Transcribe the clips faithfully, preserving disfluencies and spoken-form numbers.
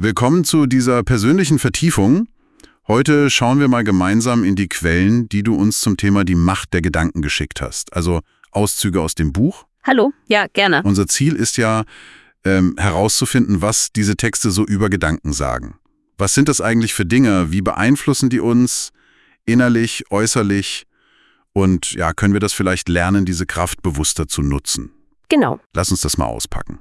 Willkommen zu dieser persönlichen Vertiefung. Heute schauen wir mal gemeinsam in die Quellen, die du uns zum Thema die Macht der Gedanken geschickt hast. Also Auszüge aus dem Buch. Hallo, ja, gerne. Unser Ziel ist ja, ähm, herauszufinden, was diese Texte so über Gedanken sagen. Was sind das eigentlich für Dinge? Wie beeinflussen die uns innerlich, äußerlich? Und ja, können wir das vielleicht lernen, diese Kraft bewusster zu nutzen? Genau. Lass uns das mal auspacken.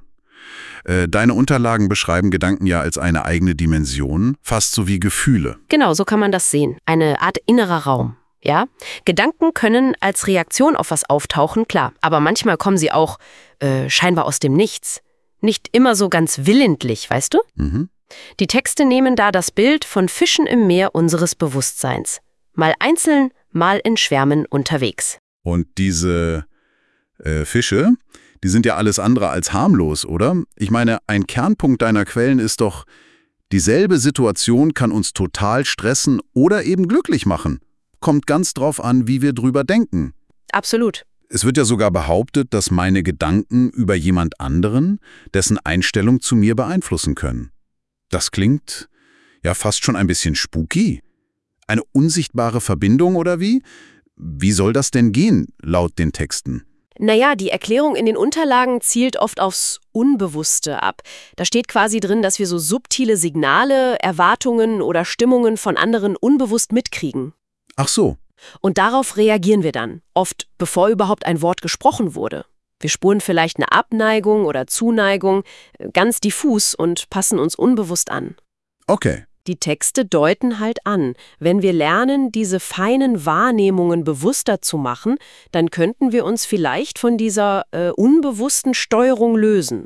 Äh, deine Unterlagen beschreiben Gedanken ja als eine eigene Dimension, fast so wie Gefühle. Genau, so kann man das sehen. Eine Art innerer Raum. Ja? Gedanken können als Reaktion auf was auftauchen, klar. Aber manchmal kommen sie auch äh, scheinbar aus dem Nichts. Nicht immer so ganz willentlich, weißt du? Mhm. Die Texte nehmen da das Bild von Fischen im Meer unseres Bewusstseins. Mal einzeln, mal in Schwärmen unterwegs. Und diese äh, Fische, die sind ja alles andere als harmlos, oder? Ich meine, ein Kernpunkt deiner Quellen ist doch, dieselbe Situation kann uns total stressen oder eben glücklich machen. Kommt ganz drauf an, wie wir drüber denken. Absolut. Es wird ja sogar behauptet, dass meine Gedanken über jemand anderen, dessen Einstellung zu mir beeinflussen können. Das klingt ja fast schon ein bisschen spooky. Eine unsichtbare Verbindung oder wie? Wie soll das denn gehen, laut den Texten? Naja, die Erklärung in den Unterlagen zielt oft aufs Unbewusste ab. Da steht quasi drin, dass wir so subtile Signale, Erwartungen oder Stimmungen von anderen unbewusst mitkriegen. Ach so. Und darauf reagieren wir dann, oft bevor überhaupt ein Wort gesprochen wurde. Wir spüren vielleicht eine Abneigung oder Zuneigung, ganz diffus und passen uns unbewusst an. Okay. Die Texte deuten halt an, wenn wir lernen, diese feinen Wahrnehmungen bewusster zu machen, dann könnten wir uns vielleicht von dieser äh, unbewussten Steuerung lösen.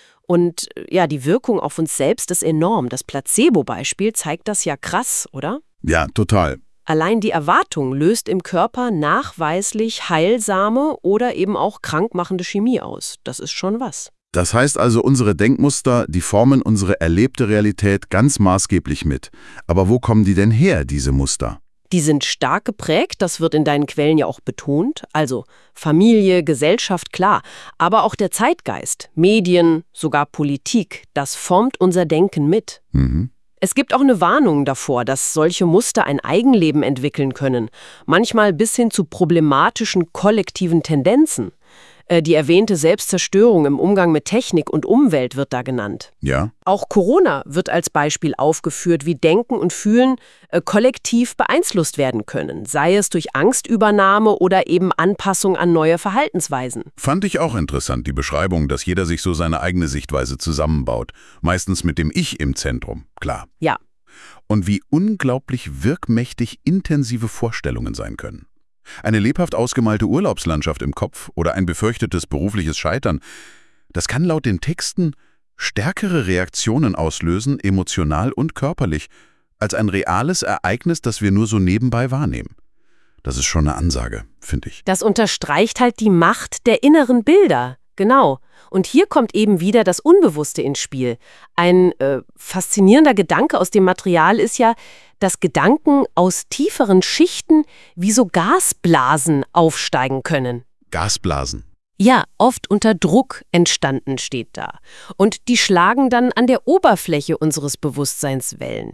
Und ja, die Wirkung auf uns selbst ist enorm. Das Placebo-Beispiel zeigt das ja krass, oder? Ja, total. Allein die Erwartung löst im Körper nachweislich heilsame oder eben auch krankmachende Chemie aus. Das ist schon was. Das heißt also, unsere Denkmuster, die formen unsere erlebte Realität ganz maßgeblich mit. Aber wo kommen die denn her, diese Muster? Die sind stark geprägt, das wird in deinen Quellen ja auch betont. Also Familie, Gesellschaft, klar. Aber auch der Zeitgeist, Medien, sogar Politik, das formt unser Denken mit. Mhm. Es gibt auch eine Warnung davor, dass solche Muster ein Eigenleben entwickeln können. Manchmal bis hin zu problematischen kollektiven Tendenzen. Die erwähnte Selbstzerstörung im Umgang mit Technik und Umwelt wird da genannt. Ja. Auch Corona wird als Beispiel aufgeführt, wie Denken und Fühlen äh, kollektiv beeinflusst werden können, sei es durch Angstübernahme oder eben Anpassung an neue Verhaltensweisen. Fand ich auch interessant, die Beschreibung, dass jeder sich so seine eigene Sichtweise zusammenbaut. Meistens mit dem Ich im Zentrum, klar. Ja. Und wie unglaublich wirkmächtig intensive Vorstellungen sein können. Eine lebhaft ausgemalte Urlaubslandschaft im Kopf oder ein befürchtetes berufliches Scheitern, das kann laut den Texten stärkere Reaktionen auslösen, emotional und körperlich, als ein reales Ereignis, das wir nur so nebenbei wahrnehmen. Das ist schon eine Ansage, finde ich. Das unterstreicht halt die Macht der inneren Bilder. Genau. Und hier kommt eben wieder das Unbewusste ins Spiel. Ein äh, faszinierender Gedanke aus dem Material ist ja, dass Gedanken aus tieferen Schichten wie so Gasblasen aufsteigen können. Gasblasen. Ja, oft unter Druck entstanden steht da. Und die schlagen dann an der Oberfläche unseres Bewusstseins Wellen.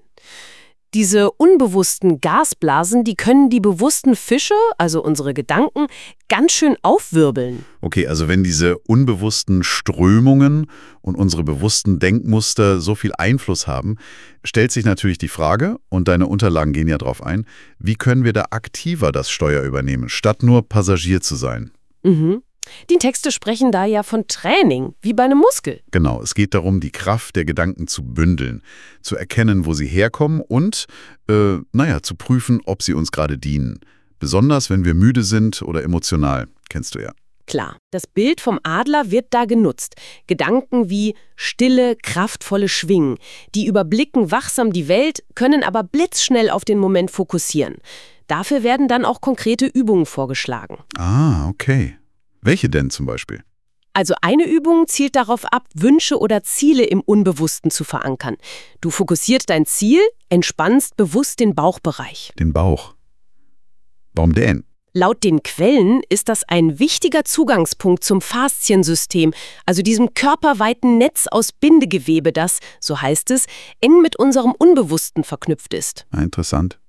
Diese unbewussten Gasblasen, die können die bewussten Fische, also unsere Gedanken, ganz schön aufwirbeln. Okay, also wenn diese unbewussten Strömungen und unsere bewussten Denkmuster so viel Einfluss haben, stellt sich natürlich die Frage, und deine Unterlagen gehen ja drauf ein, wie können wir da aktiver das Steuer übernehmen, statt nur Passagier zu sein? Mhm. Die Texte sprechen da ja von Training, wie bei einem Muskel. Genau, es geht darum, die Kraft der Gedanken zu bündeln, zu erkennen, wo sie herkommen und, äh, naja, zu prüfen, ob sie uns gerade dienen. Besonders, wenn wir müde sind oder emotional, kennst du ja. Klar, das Bild vom Adler wird da genutzt. Gedanken wie stille, kraftvolle Schwingen, die überblicken wachsam die Welt, können aber blitzschnell auf den Moment fokussieren. Dafür werden dann auch konkrete Übungen vorgeschlagen. Ah, okay. Welche denn zum Beispiel? Also eine Übung zielt darauf ab, Wünsche oder Ziele im Unbewussten zu verankern. Du fokussierst dein Ziel, entspannst bewusst den Bauchbereich. Den Bauch. Warum den? Laut den Quellen ist das ein wichtiger Zugangspunkt zum Fasziensystem, also diesem körperweiten Netz aus Bindegewebe, das, so heißt es, eng mit unserem Unbewussten verknüpft ist. Ja, interessant.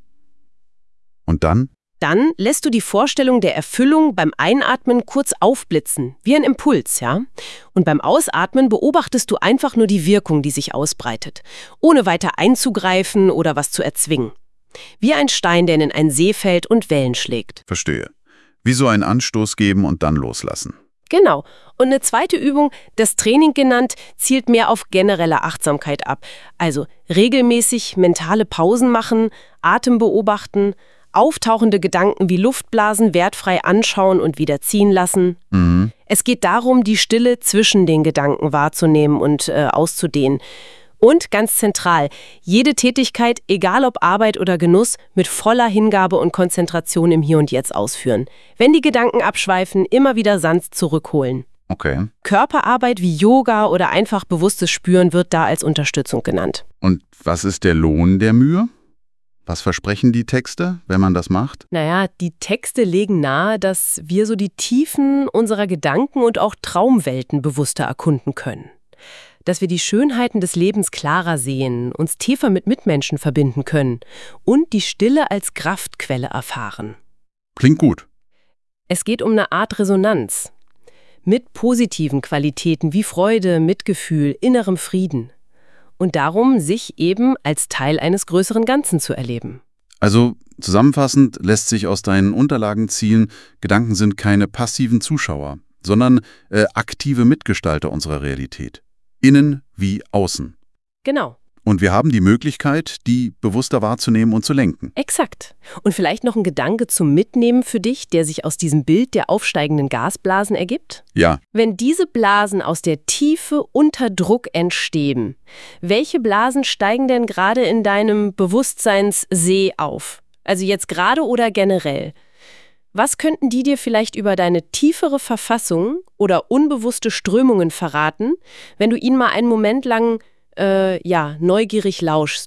Und dann? Dann lässt du die Vorstellung der Erfüllung beim Einatmen kurz aufblitzen, wie ein Impuls, ja? Und beim Ausatmen beobachtest du einfach nur die Wirkung, die sich ausbreitet, ohne weiter einzugreifen oder was zu erzwingen. Wie ein Stein, der in einen See fällt und Wellen schlägt. Verstehe. Wie so einen Anstoß geben und dann loslassen. Genau. Und eine zweite Übung, das Training genannt, zielt mehr auf generelle Achtsamkeit ab. Also regelmäßig mentale Pausen machen, Atem beobachten, auftauchende Gedanken wie Luftblasen wertfrei anschauen und wieder ziehen lassen. Mhm. Es geht darum, die Stille zwischen den Gedanken wahrzunehmen und äh, auszudehnen. Und ganz zentral, jede Tätigkeit, egal ob Arbeit oder Genuss, mit voller Hingabe und Konzentration im Hier und Jetzt ausführen. Wenn die Gedanken abschweifen, immer wieder sanft zurückholen. Okay. Körperarbeit wie Yoga oder einfach bewusstes Spüren wird da als Unterstützung genannt. Und was ist der Lohn der Mühe? Was versprechen die Texte, wenn man das macht? Naja, die Texte legen nahe, dass wir so die Tiefen unserer Gedanken und auch Traumwelten bewusster erkunden können. Dass wir die Schönheiten des Lebens klarer sehen, uns tiefer mit Mitmenschen verbinden können und die Stille als Kraftquelle erfahren. Klingt gut. Es geht um eine Art Resonanz mit positiven Qualitäten wie Freude, Mitgefühl, innerem Frieden. Und darum, sich eben als Teil eines größeren Ganzen zu erleben. Also zusammenfassend lässt sich aus deinen Unterlagen ziehen, Gedanken sind keine passiven Zuschauer, sondern äh, aktive Mitgestalter unserer Realität. Innen wie außen. Genau. Und wir haben die Möglichkeit, die bewusster wahrzunehmen und zu lenken. Exakt. Und vielleicht noch ein Gedanke zum Mitnehmen für dich, der sich aus diesem Bild der aufsteigenden Gasblasen ergibt? Ja. Wenn diese Blasen aus der Tiefe unter Druck entstehen, welche Blasen steigen denn gerade in deinem Bewusstseinssee auf? Also jetzt gerade oder generell? Was könnten die dir vielleicht über deine tiefere Verfassung oder unbewusste Strömungen verraten, wenn du ihnen mal einen Moment lang äh, ja, neugierig lauschst?